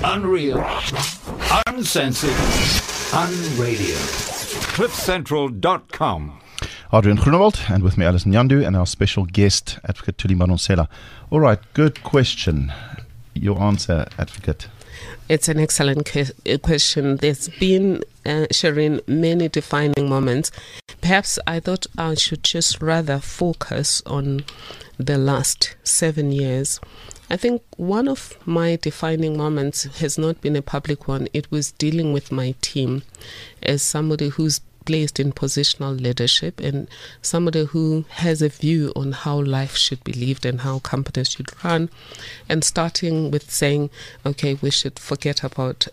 Unreal, uncensored, unradio. CliffCentral.com. Adrian Groenewald, and with me Alison Nyandu and our special guest, Advocate Thuli Madonsela. All right, good question. Your answer, Advocate. It's an excellent question. There's been, Shireen, many defining moments. Perhaps I thought I should just rather focus on the last 7 years. I think one of my defining moments has not been a public one. It was dealing with my team as somebody who's placed in positional leadership and somebody who has a view on how life should be lived and how companies should run, and starting with saying, okay, we should forget about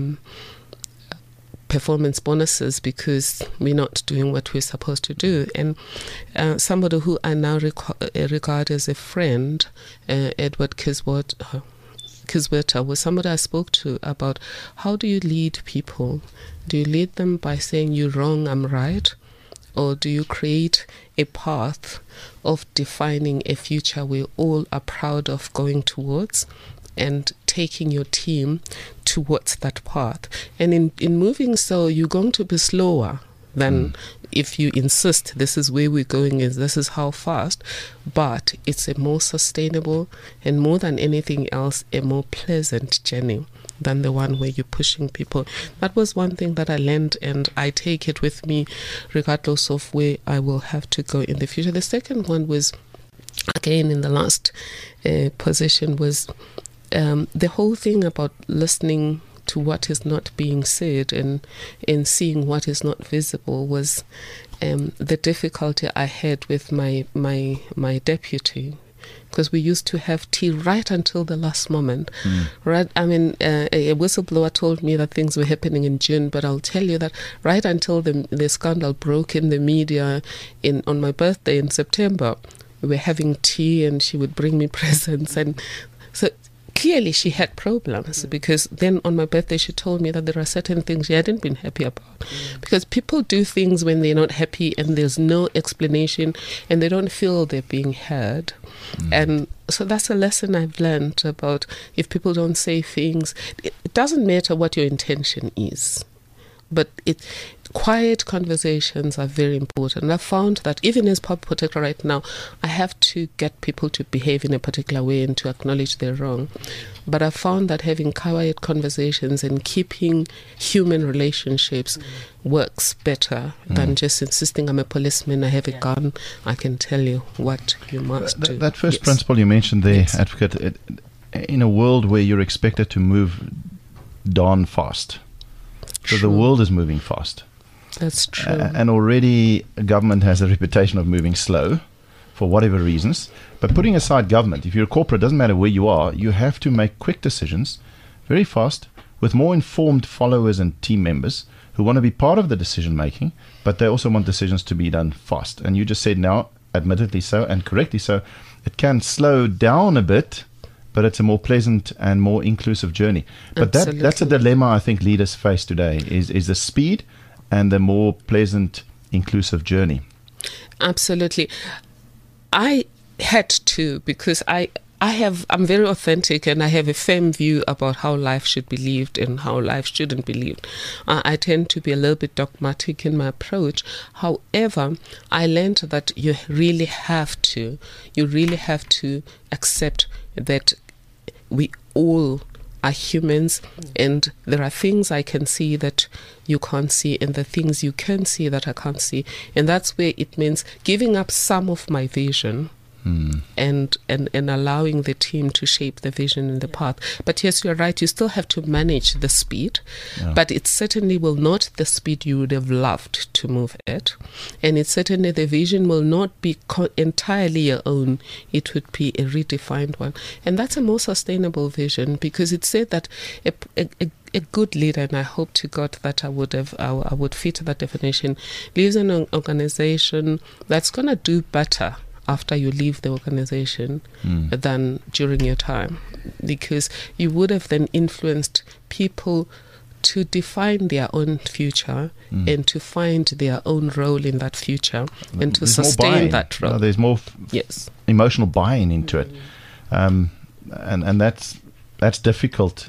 performance bonuses because we're not doing what we're supposed to do. And somebody who I now regard as a friend, Edward Kiswater, was somebody I spoke to about how do you lead people? Do you lead them by saying you're wrong, I'm right? Or do you create a path of defining a future we all are proud of going towards and taking your team towards that path? And in moving so, you're going to be slower than if you insist this is where we're going, this is how fast, but it's a more sustainable and, more than anything else, a more pleasant journey than the one where you're pushing people. That was one thing that I learned, and I take it with me regardless of where I will have to go in the future. The second one was, again, in the last position, was the whole thing about listening to what is not being said and seeing what is not visible was the difficulty I had with my deputy, because we used to have tea right until the last moment. Right? I mean, a whistleblower told me that things were happening in June, but I'll tell you that right until the scandal broke in the media on my birthday in September, we were having tea and she would bring me presents, and so clearly she had problems, because then on my birthday she told me that there are certain things she hadn't been happy about, because people do things when they're not happy and there's no explanation and they don't feel they're being heard. And so that's a lesson I've learned about, if people don't say things, it doesn't matter what your intention is, but quiet conversations are very important. And I've found that even as public protector right now, I have to get people to behave in a particular way and to acknowledge they're wrong. But I've found that having quiet conversations and keeping human relationships works better than just insisting I'm a policeman, I have a gun, I can tell you what you must do. That first principle you mentioned there, Advocate, in a world where you're expected to move darn fast. So the world is moving fast. That's true. And already government has a reputation of moving slow for whatever reasons. But putting aside government, if you're a corporate, it doesn't matter where you are, you have to make quick decisions very fast with more informed followers and team members who want to be part of the decision making, but they also want decisions to be done fast. And you just said now, admittedly so and correctly so, it can slow down a bit, but it's a more pleasant and more inclusive journey. But that's a dilemma I think leaders face today, is the speed and the more pleasant, inclusive journey. Absolutely. I had to, because I'm very authentic and I have a firm view about how life should be lived and how life shouldn't be lived. I tend to be a little bit dogmatic in my approach. However, I learned that you really have to accept that we all are humans, and there are things I can see that you can't see, and the things you can see that I can't see. And that's where it means giving up some of my vision and allowing the team to shape the vision and the path. But yes, you're right, you still have to manage the speed, but it certainly will not the speed you would have loved to move at. And it certainly, the vision will not be entirely your own. It would be a redefined one. And that's a more sustainable vision, because it said that a good leader, and I hope to God that I would fit that definition, leaves an organization that's going to do better after you leave the organization than during your time, because you would have then influenced people to define their own future and to find their own role in that future and to sustain that role. There's more emotional buy-in into it, and that's difficult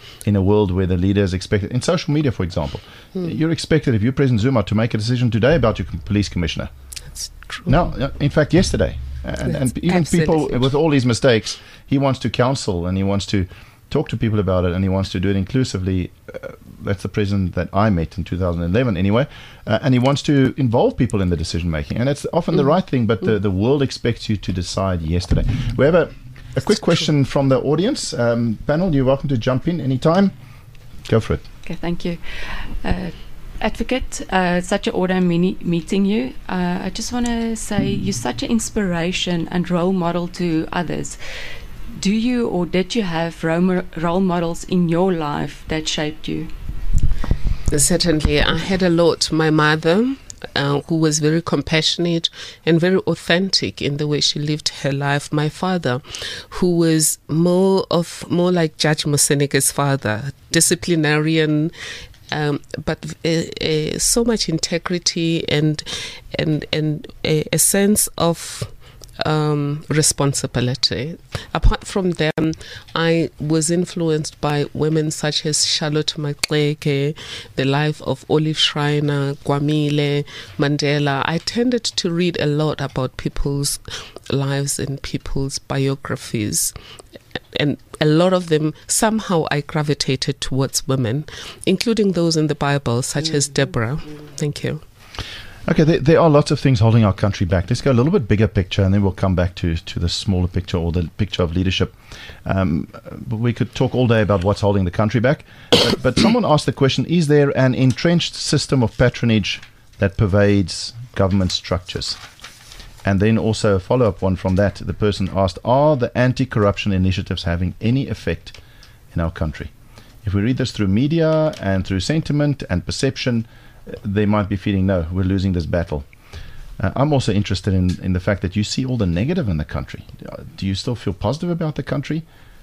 in a world where the leader is expected, in social media, for example, you're expected, if you're President Zuma, to make a decision today about your police commissioner. That's true. No, in fact, yesterday. And even people, with all these mistakes, he wants to counsel and he wants to talk to people about it, and he wants to do it inclusively. That's the president that I met in 2011 anyway. And he wants to involve people in the decision making. And it's often the right thing, but the world expects you to decide yesterday. We have a quick question from the audience. Panel, you're welcome to jump in anytime. Go for it. Okay, thank you. Advocate, such an honor meeting you. I just want to say you're such an inspiration and role model to others. Do you or did you have role models in your life that shaped you? Certainly. I had a lot. My mother, who was very compassionate and very authentic in the way she lived her life. My father, who was more like Judge Mosenega's father, disciplinarian, but so much integrity and a sense of responsibility. Apart from them, I was influenced by women such as Charlotte Maxeke, the life of Olive Schreiner, Kwamile, Mandela. I tended to read a lot about people's lives and people's biographies. And a lot of them, somehow I gravitated towards women, including those in the Bible, such as Deborah. Thank you. Okay, there are lots of things holding our country back. Let's go a little bit bigger picture, and then we'll come back to the smaller picture, or the picture of leadership. But we could talk all day about what's holding the country back. But someone asked the question, is there an entrenched system of patronage that pervades government structures? And then also a follow-up one from that, the person asked, are the anti-corruption initiatives having any effect in our country? If we read this through media and through sentiment and perception, they might be feeling, no, we're losing this battle. I'm also interested in the fact that you see all the negative in the country. Do you still feel positive about the country?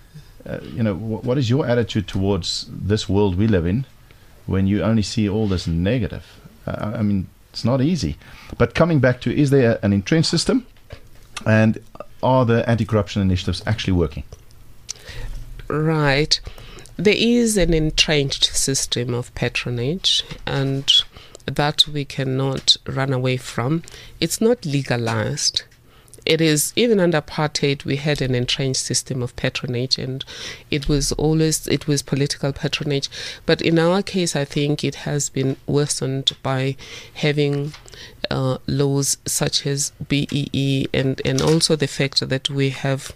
What is your attitude towards this world we live in when you only see all this negative? I mean, it's not easy. But coming back to, is there an entrenched system? And are the anti-corruption initiatives actually working? Right. There is an entrenched system of patronage, and that we cannot run away from. It's not legalized. It is, even under apartheid, we had an entrenched system of patronage, and it was political patronage. But in our case, I think it has been worsened by having laws such as BEE, and also the fact that we have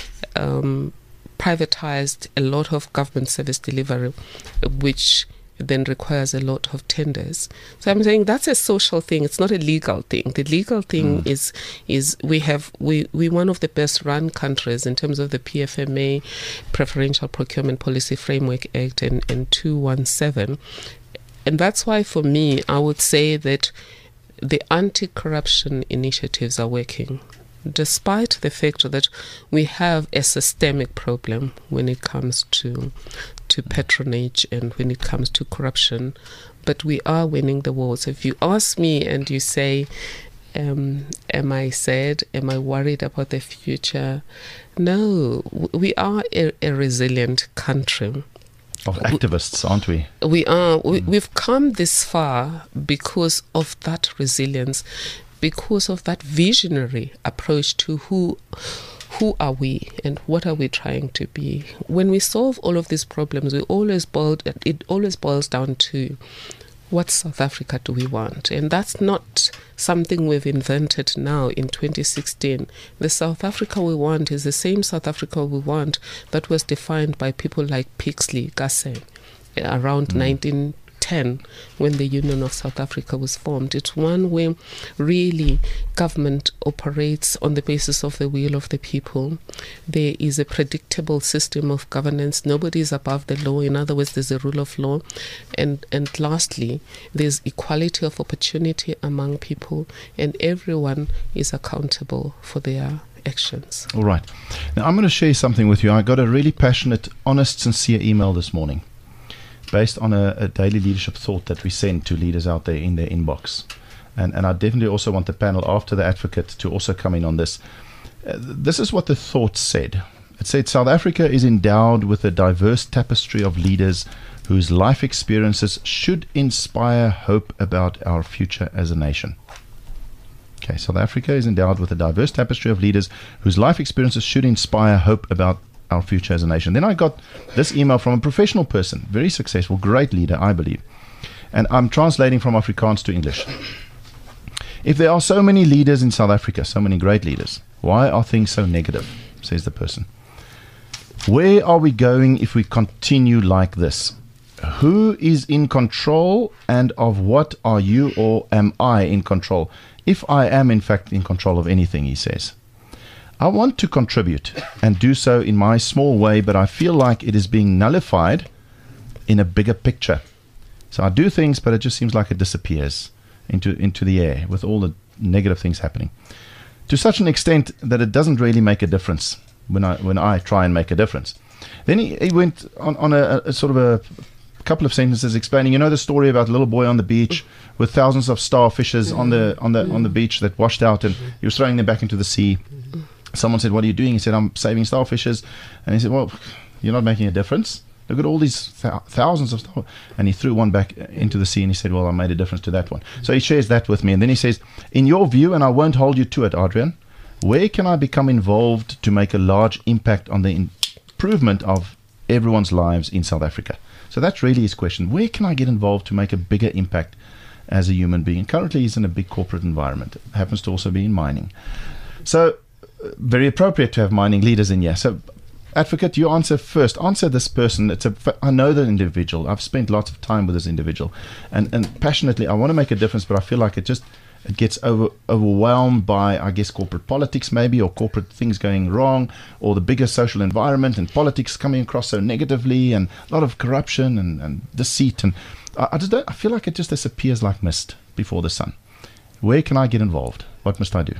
privatized a lot of government service delivery, which then requires a lot of tenders. So I'm saying that's a social thing. It's not a legal thing. The legal thing is we're one of the best run countries in terms of the PFMA, Preferential Procurement Policy Framework Act, and 217. And that's why, for me, I would say that the anti-corruption initiatives are working, despite the fact that we have a systemic problem when it comes to patronage and when it comes to corruption. But we are winning the wars. If you ask me and you say, am I sad? Am I worried about the future? No, we are a resilient country. Of activists, aren't we? We are. We've come this far because of that resilience, because of that visionary approach to who are we and what are we trying to be. When we solve all of these problems, it always boils down to, what South Africa do we want? And that's not something we've invented now in 2016. The South Africa we want is the same South Africa we want that was defined by people like Pixley Gasse around 1910, when the Union of South Africa was formed. It's one where really government operates on the basis of the will of the people. There is a predictable system of governance. Nobody is above the law. In other words, there's a rule of law. And lastly, there's equality of opportunity among people, and everyone is accountable for their actions. All right. Now, I'm going to share something with you. I got a really passionate, honest, sincere email this morning, based on a daily leadership thought that we send to leaders out there in their inbox. And I definitely also want the panel after the advocate to also come in on this. This is what the thought said. It said South Africa is endowed with a diverse tapestry of leaders whose life experiences should inspire hope about our future as a nation. Okay, South Africa is endowed with a diverse tapestry of leaders whose life experiences should inspire hope about our future as a nation. Then I got this email from a professional person, very successful, great leader, I believe. And I'm translating from Afrikaans to English. If there are so many leaders in South Africa, so many great leaders, why are things so negative, says the person. Where are we going if we continue like this? Who is in control, and of what are you or am I in control? If I am in fact in control of anything, he says. I want to contribute and do so in my small way, but I feel like it is being nullified in a bigger picture. So I do things, but it just seems like it disappears into the air with all the negative things happening. To such an extent that it doesn't really make a difference when I try and make a difference. Then he went on a sort of a couple of sentences explaining, the story about a little boy on the beach with thousands of starfishes on the beach that washed out, and he was throwing them back into the sea. Someone said, "What are you doing?" He said, "I'm saving starfishes." And he said, "Well, you're not making a difference. Look at all these thousands of starfishes." And he threw one back into the sea, and he said, "Well, I made a difference to that one." So he shares that with me, and then he says, "In your view, and I won't hold you to it, Adrian, where can I become involved to make a large impact on the improvement of everyone's lives in South Africa?" So that's really his question. Where can I get involved to make a bigger impact as a human being? Currently, he's in a big corporate environment. It happens to also be in mining. So, very appropriate to have mining leaders in here. So, Advocate, you answer first. Answer this person. I know the individual. I've spent lots of time with this individual. And passionately, I want to make a difference, but I feel like it gets overwhelmed by, I guess, corporate politics maybe, or corporate things going wrong, or the bigger social environment and politics coming across so negatively, and a lot of corruption and deceit. And I feel like it just disappears like mist before the sun. Where can I get involved? What must I do?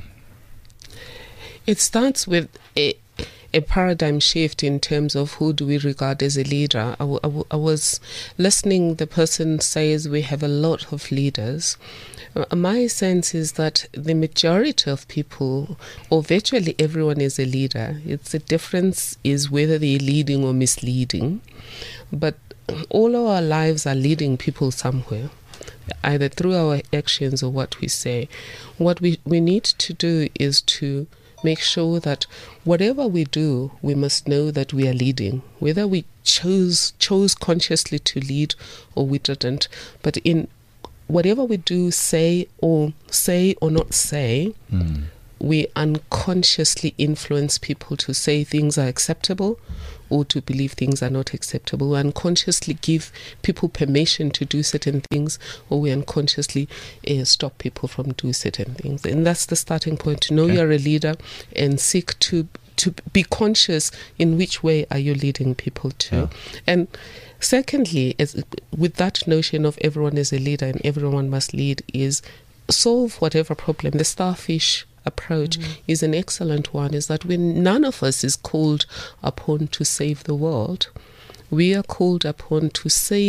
It starts with a paradigm shift in terms of who do we regard as a leader. I was listening, the person says we have a lot of leaders. My sense is that the majority of people, or virtually everyone, is a leader. The difference is whether they're leading or misleading. But all of our lives are leading people somewhere, either through our actions or what we say. What we need to do is to make sure that whatever we do, we must know that we are leading, whether we chose consciously to lead or we didn't. But in whatever we do, say or not say, we unconsciously influence people to say things are acceptable or to believe things are not acceptable. We unconsciously give people permission to do certain things, or we unconsciously stop people from doing certain things. And that's the starting point, to know you're a leader and seek to be conscious in which way are you leading people to. Yeah. And secondly, with that notion of everyone is a leader and everyone must lead, is solve whatever problem. The starfish approach is an excellent one, is that when none of us is called upon to save the world, we are called upon to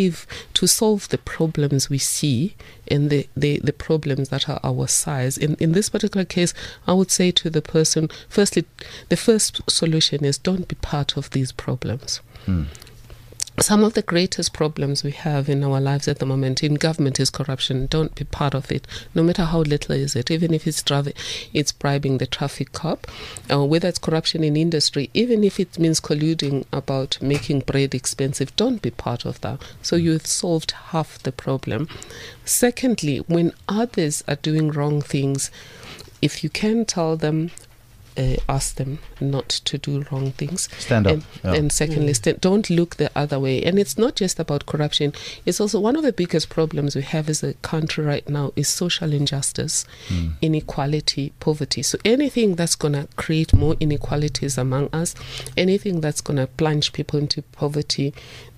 solve the problems we see and the problems that are our size. In this particular case, I would say to the person, firstly, the first solution is don't be part of these problems. Some of the greatest problems we have in our lives at the moment in government is corruption. Don't be part of it, no matter how little is it. Even if it's bribing the traffic cop, or whether it's corruption in industry, even if it means colluding about making bread expensive, don't be part of that. So you've solved half the problem. Secondly, when others are doing wrong things, if you can tell them, ask them not to do wrong things. Stand up. And secondly, don't look the other way. And it's not just about corruption. It's also one of the biggest problems we have as a country right now is social injustice, inequality, poverty. So anything that's going to create more inequalities among us, anything that's going to plunge people into poverty,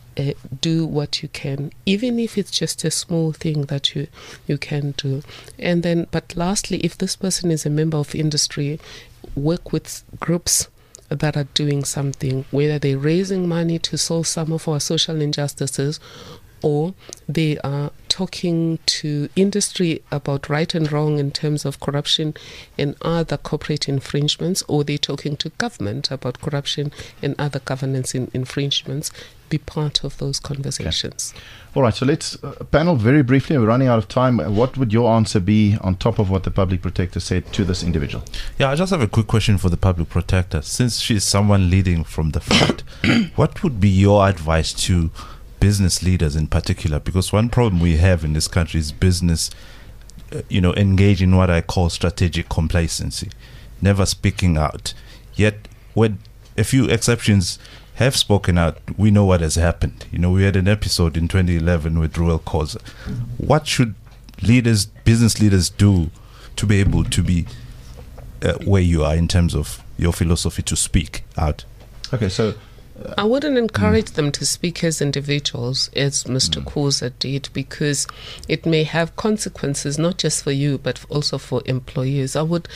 do what you can, even if it's just a small thing that you can do. And then, but lastly, if this person is a member of industry, work with groups that are doing something, whether they're raising money to solve some of our social injustices, or they are talking to industry about right and wrong in terms of corruption and other corporate infringements, or they're talking to government about corruption and other governance infringements, be part of those conversations. Okay. All right, so let's panel very briefly. We're running out of time. What would your answer be on top of what the Public Protector said to this individual? Yeah, I just have a quick question for the Public Protector. Since she's someone leading from the front, what would be your advice to business leaders in particular? Because one problem we have in this country is business, engage in what I call strategic complacency, never speaking out. Yet, when a few exceptions have spoken out, we know what has happened. We had an episode in 2011 with Ruel Khoza. What should business leaders do to be able to be where you are in terms of your philosophy to speak out? Okay, so I wouldn't encourage them to speak as individuals, as Mr. Khoza did, because it may have consequences not just for you, but also for employers.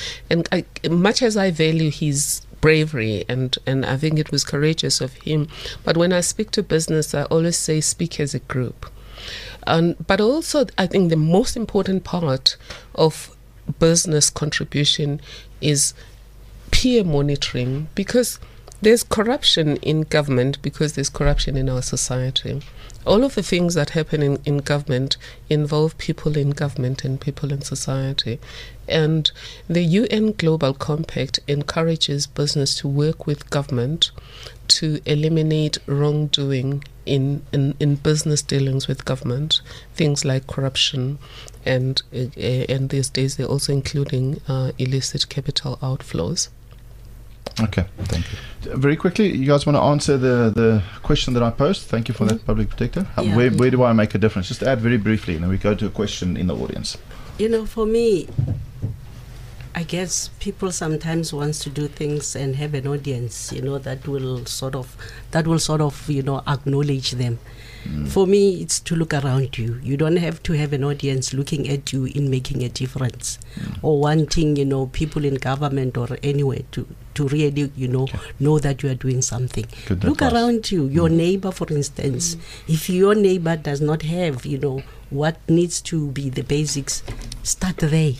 Much as I value his bravery, and I think it was courageous of him, but when I speak to business, I always say speak as a group. But also, I think the most important part of business contribution is peer monitoring, because there's corruption in government, because there's corruption in our society. All of the things that happen in government involve people in government and people in society. And the UN Global Compact encourages business to work with government to eliminate wrongdoing in business dealings with government, things like corruption, and these days they're also including illicit capital outflows. Okay, thank you. Very quickly, you guys want to answer the question that I posed? Thank you for that, Public Protector. Yeah. Where do I make a difference? Just add very briefly, and then we go to a question in the audience. For me, I guess people sometimes wants to do things and have an audience, that will sort of, acknowledge them. For me, it's to look around you. You don't have to have an audience looking at you in making a difference, or wanting, people in government or anywhere to really, know that you are doing something. Good Look advice. around you. Your neighbor, for instance, if your neighbor does not have, what needs to be the basics, start there,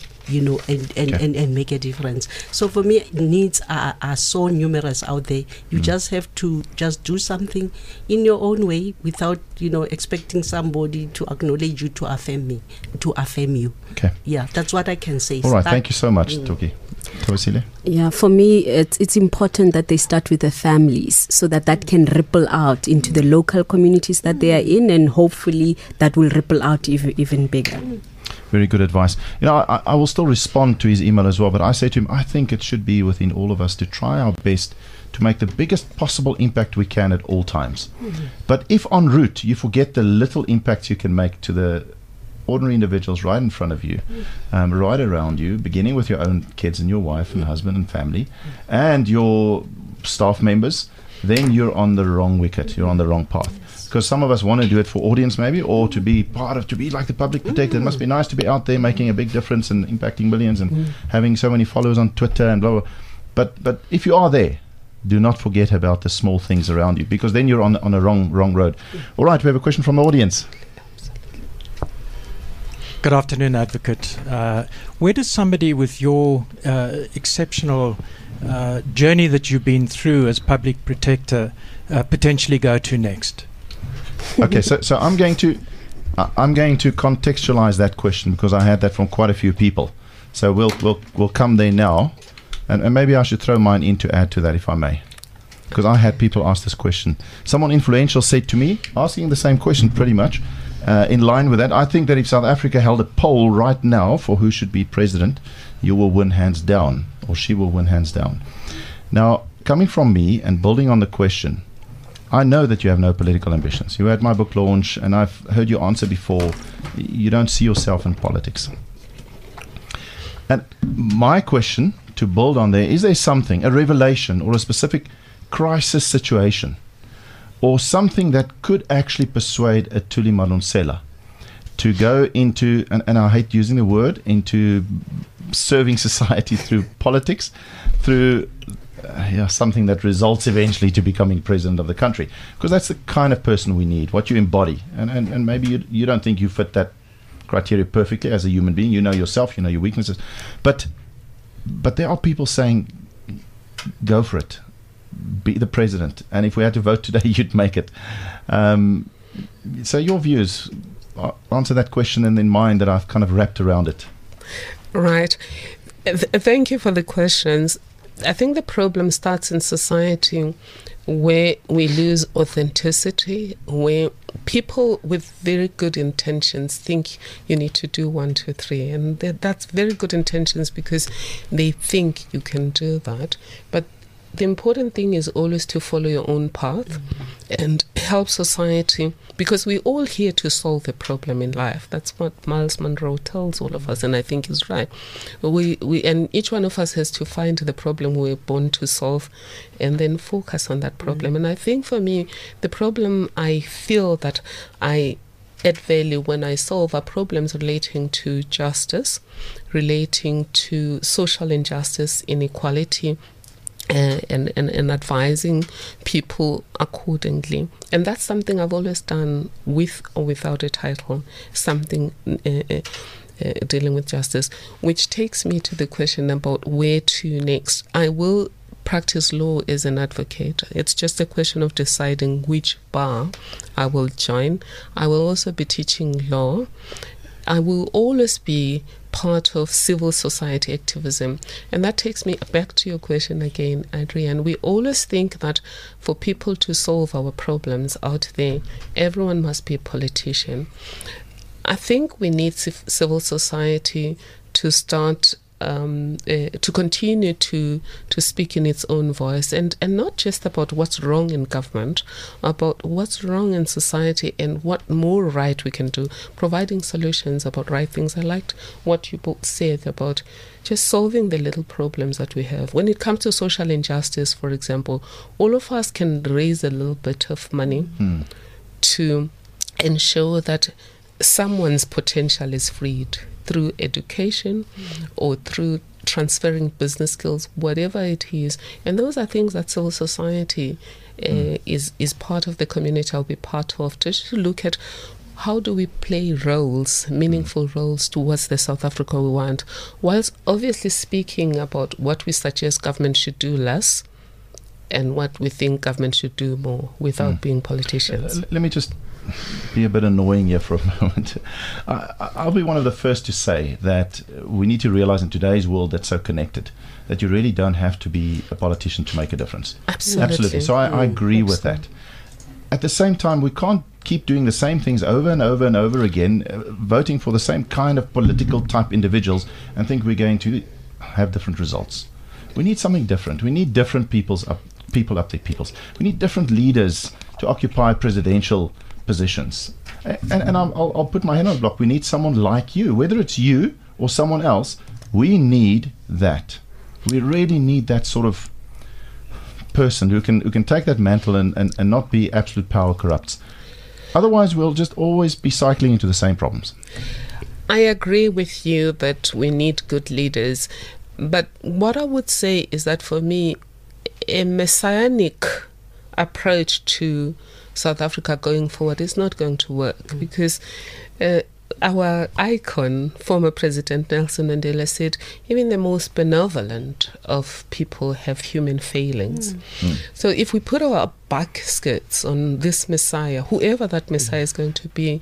and make a difference. So for me, needs are so numerous out there. You just have to just do something in your own way without, expecting somebody to acknowledge you, to affirm you. Okay. Yeah, that's what I can say. All right, thank you so much, Toki. Tawasile? Yeah, for me, it's important that they start with the families so that can ripple out into the local communities that they are in, and hopefully that will ripple out even bigger. Very good advice. I will still respond to his email as well, but I say to him, I think it should be within all of us to try our best to make the biggest possible impact we can at all times. But if en route you forget the little impacts you can make to the ordinary individuals right in front of you, right around you, beginning with your own kids and your wife and husband and family and your staff members, then you're on the wrong wicket, you're on the wrong path. Because some of us want to do it for audience maybe, or to be like the Public Protector. It must be nice to be out there making a big difference and impacting millions and having so many followers on Twitter and blah, blah. But if you are there, do not forget about the small things around you, because then you're on a wrong road. All right, we have a question from the audience. Good afternoon, Advocate. Where does somebody with your exceptional journey that you've been through as Public Protector potentially go to next? Okay, so I'm going to contextualize that question, because I had that from quite a few people. So we'll come there now, and maybe I should throw mine in to add to that, if I may, because I had people ask this question. Someone influential said to me, asking the same question pretty much, in line with that, I think that if South Africa held a poll right now for who should be president, you will win hands down, or she will win hands down. Now, coming from me and building on the question, I know that you have no political ambitions. You were at my book launch, and I've heard you answer before. You don't see yourself in politics. And my question, to build on there, is there something, a revelation or a specific crisis situation, or something that could actually persuade a Thuli Madonsela to go into, and I hate using the word, into serving society through politics, through something that results eventually to becoming president of the country? Because that's the kind of person we need, what you embody. And maybe you don't think you fit that criteria perfectly as a human being. You know yourself, you know your weaknesses. But there are people saying, go for it. Be the president. And if we had to vote today, you'd make it. So your views, answer that question and in mind that I've kind of wrapped around it. Right. Thank you for the questions. I think the problem starts in society where we lose authenticity, where people with very good intentions think you need to do 1, 2, 3, and that's very good intentions because they think you can do that. But the important thing is always to follow your own path and help society, because we're all here to solve a problem in life. That's what Miles Monroe tells all of us, and I think is right. We and each one of us has to find the problem we're born to solve and then focus on that problem. And I think for me, the problem I feel that I add value when I solve are problems relating to justice, relating to social injustice, inequality, and advising people accordingly. And that's something I've always done with or without a title, something dealing with justice, which takes me to the question about where to next. I will practice law as an advocate. It's just a question of deciding which bar I will join. I will also be teaching law. I will always be part of civil society activism. And that takes me back to your question again, Adrian. We always think that for people to solve our problems out there, everyone must be a politician. I think we need civil society to start to continue to speak in its own voice, and not just about what's wrong in government, about what's wrong in society and what more right we can do, providing solutions about right things. I liked what you both said about just solving the little problems that we have. When it comes to social injustice, for example, all of us can raise a little bit of money to ensure that someone's potential is freed through education or through transferring business skills, whatever it is. And those are things that civil society is part of the community I'll be part of, just to look at how do we play roles, meaningful roles towards the South Africa we want, whilst obviously speaking about what we suggest government should do less and what we think government should do more without being politicians. Let me just be a bit annoying here for a moment. I'll be one of the first to say that we need to realize in today's world that's so connected that you really don't have to be a politician to make a difference. Absolutely. So I agree with that. At the same time, we can't keep doing the same things over and over and over again, voting for the same kind of political type individuals and think we're going to have different results. We need something different. We need different people up their peoples. We need different leaders to occupy presidential positions. And I'll put my hand on the block. We need someone like you, whether it's you or someone else. We need that. We really need that sort of person who can take that mantle and not be absolute power corrupts. Otherwise, we'll just always be cycling into the same problems. I agree with you that we need good leaders. But what I would say is that for me, a messianic approach to South Africa going forward is not going to work, because our icon, former President Nelson Mandela, said even the most benevolent of people have human failings. So if we put our baskets on this Messiah, whoever that Messiah is going to be,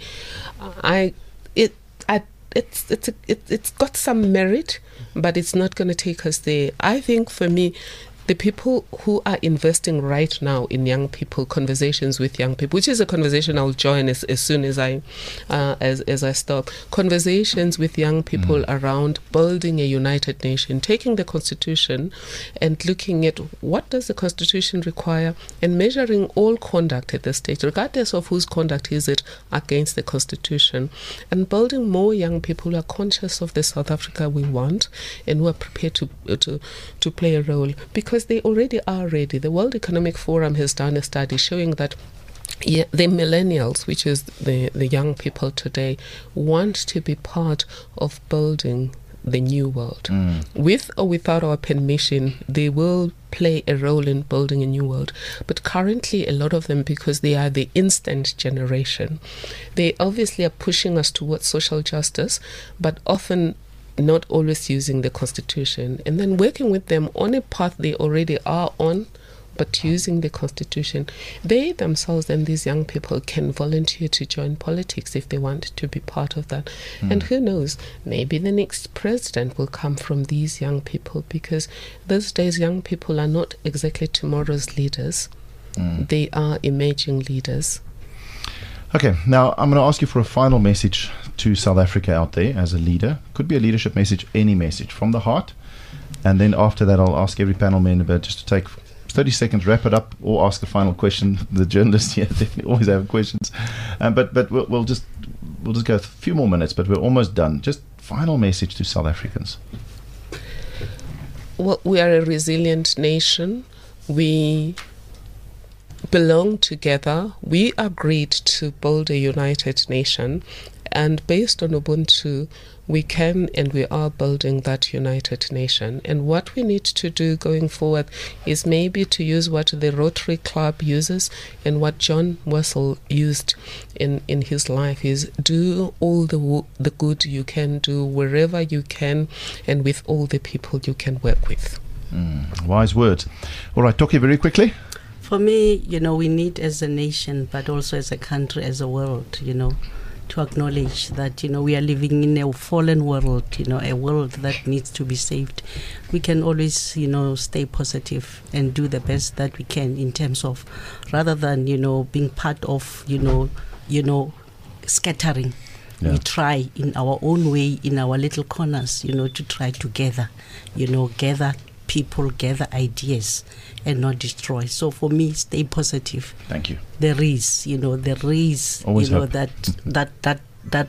it's got some merit, but it's not going to take us there. I think for me, the people who are investing right now in young people, conversations with young people, which is a conversation I'll join as soon as I stop. Conversations with young people around building a united nation, taking the Constitution and looking at what does the Constitution require and measuring all conduct at this stage, regardless of whose conduct is it, against the Constitution, and building more young people who are conscious of the South Africa we want and who are prepared to play a role, because they already are ready. The World Economic Forum has done a study showing that the millennials, which is the young people today, want to be part of building the new world. With or without our permission, they will play a role in building a new world. But currently, a lot of them, because they are the instant generation, they obviously are pushing us towards social justice, but often not always using the Constitution, and then working with them on a path they already are on, but using the Constitution. They themselves and these young people can volunteer to join politics if they want to be part of that. And who knows, maybe the next president will come from these young people, because these days young people are not exactly tomorrow's leaders. They are emerging leaders. Okay, now I'm going to ask you for a final message to South Africa out there as a leader. Could be a leadership message, any message from the heart. And then after that, I'll ask every panel member just to take 30 seconds, wrap it up, or ask the final question. The journalists here definitely always have questions. But we'll just go a few more minutes, but we're almost done. Just final message to South Africans. Well, we are a resilient nation. We belong together. We agreed to build a united nation, and based on Ubuntu, we can and we are building that united nation. And what we need to do going forward is maybe to use what the Rotary Club uses and what John Wessel used in his life, is do all the good you can do wherever you can and with all the people you can work with. Wise words. All right, Toki, very quickly. For me, we need as a nation, but also as a country, as a world, to acknowledge that, we are living in a fallen world, a world that needs to be saved. We can always, stay positive and do the best that we can in terms of, rather than, being part of, scattering. Yeah. We try in our own way, in our little corners, to try together, gather people, gather ideas, and not destroy. So for me, stay positive. Thank you. There is, always that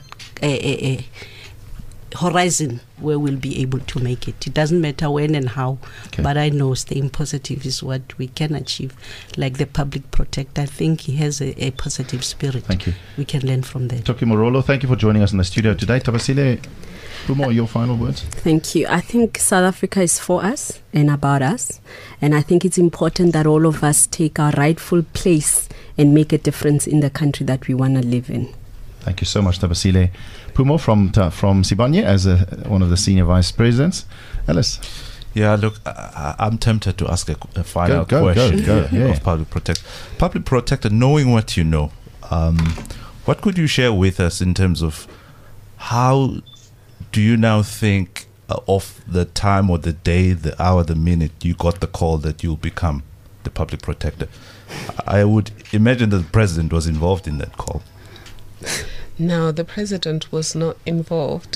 horizon where we'll be able to make it. It doesn't matter when and how, but I know staying positive is what we can achieve. Like the public protector, I think he has a positive spirit. Thank you. We can learn from that. Toki Morolo, thank you for joining us in the studio today. Thabisile Phumo, your final words? Thank you. I think South Africa is for us and about us. And I think it's important that all of us take our rightful place and make a difference in the country that we want to live in. Thank you so much, Thabisile Phumo from Sibanye as one of the senior vice presidents. Alice? Yeah, look, I'm tempted to ask a final question of Public Protector. Public Protector, knowing what you know, what could you share with us in terms of how do you now think of the time or the day, the hour, the minute you got the call that you'll become the Public Protector? I would imagine that the president was involved in that call. No, the president was not involved.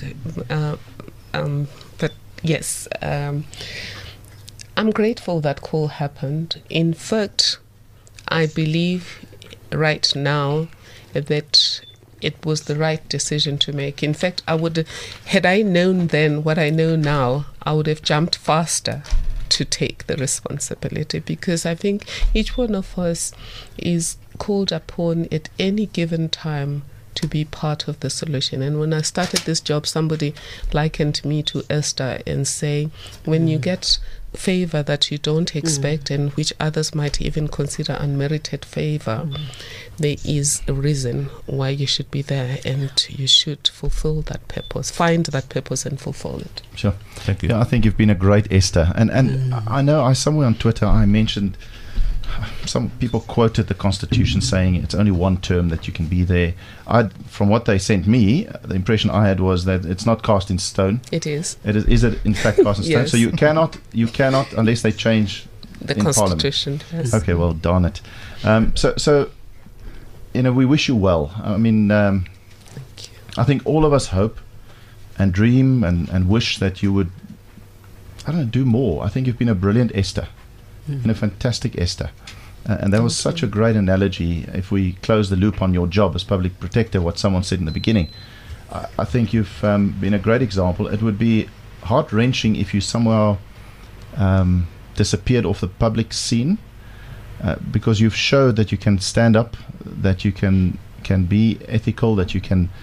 But yes, I'm grateful that call happened. In fact, I believe right now that it was the right decision to make. In fact, had I known then what I know now, I would have jumped faster to take the responsibility, because I think each one of us is called upon at any given time to be part of the solution. And when I started this job, somebody likened me to Esther and say, when you get favor that you don't expect and which others might even consider unmerited favor, there is a reason why you should be there, and you should fulfill that purpose, find that purpose and fulfill it. Sure. Thank you. Yeah, I think you've been a great Esther. And I know somewhere on Twitter I mentioned, some people quoted the Constitution saying it's only one term that you can be there. From what they sent me, the impression I had was that it's not cast in stone. It is. Is it in fact cast in stone? Yes. So you cannot unless they change the in Constitution. Parliament. Yes. Okay, well, darn it. So we wish you well. I mean, Thank you. I think all of us hope and dream and wish that you would, do more. I think you've been a brilliant Esther. And a fantastic Esther. And that was such a great analogy. If we close the loop on your job as Public Protector, what someone said in the beginning, I think you've been a great example. It would be heart-wrenching if you somehow disappeared off the public scene, because you've showed that you can stand up, that you can be ethical, that you can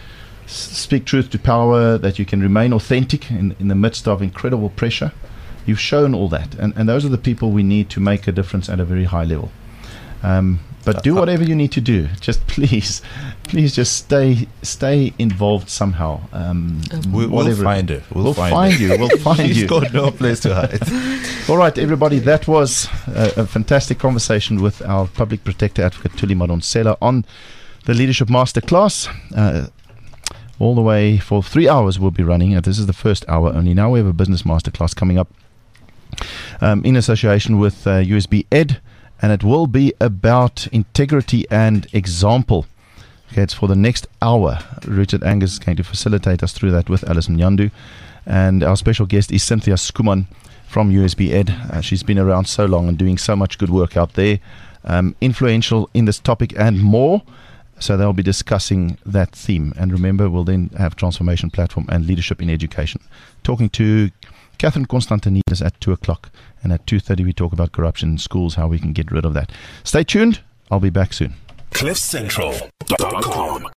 speak truth to power, that you can remain authentic in the midst of incredible pressure. You've shown all that, and those are the people we need to make a difference at a very high level. But do whatever you need to do. Just please just stay involved somehow. We'll find her. We'll find you. We'll find She's you. got no place to hide. All right, everybody, that was a fantastic conversation with our Public Protector Advocate Thuli Madonsela on the Leadership Masterclass. All the way for 3 hours we'll be running. This is the first hour only. Now we have a business masterclass coming up in association with USB Ed, and it will be about integrity and example. Okay, it's for the next hour. Richard Angus is going to facilitate us through that with Alison Nyandu, and our special guest is Cynthia Skuman from USB Ed. She's been around so long and doing so much good work out there, influential in this topic and more. So they'll be discussing that theme. And remember, we'll then have Transformation Platform and Leadership in Education. Talking to Catherine Constantinides at 2 o'clock. And at 2:30 we talk about corruption in schools, how we can get rid of that. Stay tuned. I'll be back soon. CliffCentral.com